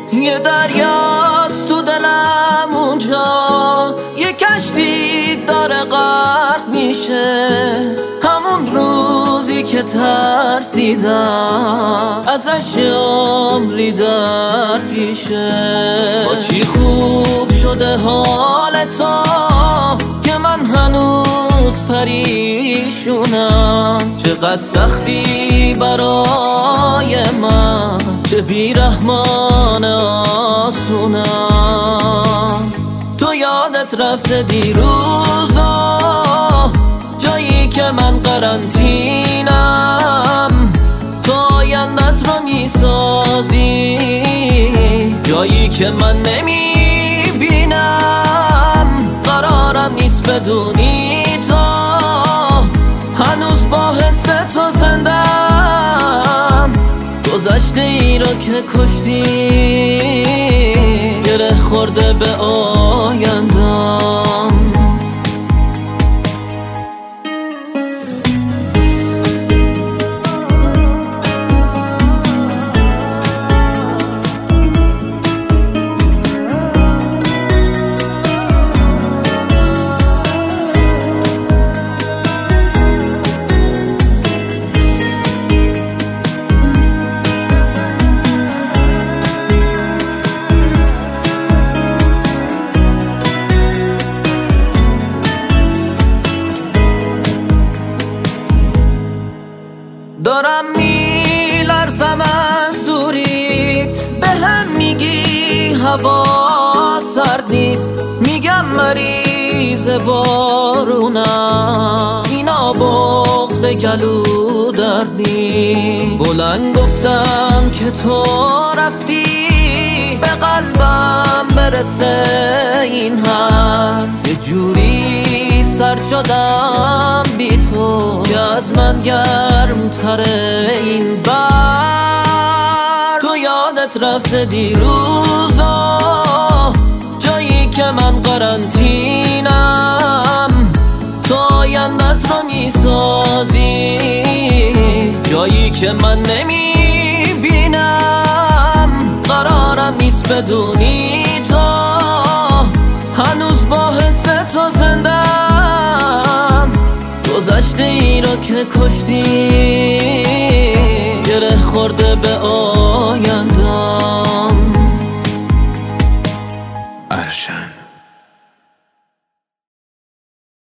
یه دریاست تو دلم اونجا، یه کشتی داره غرق میشه. همون روزی که ترسیدم ازش عمری در پیشه. با چی خوب شده حال تو که من هنوز پریشونم. چقدر سختی برای من که بیرحمان آسونم. تو یادت رفته دیروزا، جایی که من قرنطینم. تو آیندت رو میسازی، جایی که من نمیبینم. قرارم نیست بدونی تو هنوز با حس تو زندم. گذشته ای رو که کشتی گره خورده به آیندم. دارم میلرزم از دوریت، به هم میگی هوا سرد نیست. میگم مریض بارونم، اینا بغض گلو درد نیست. بلند گفتم که تو رفتی، به قلبم برسه این حرف. یه جوری سر شدم بی تو که از من گرم تره این برف. تو یادت رفته دیروزا، جایی که من قرنطینم. تو آیندت رو میسازی، جایی که من نمیبینم. قرارم نیست بدونی تو هنوز با حس تو زندم. گذشته ای رو که کشتی گره خورده به آینده.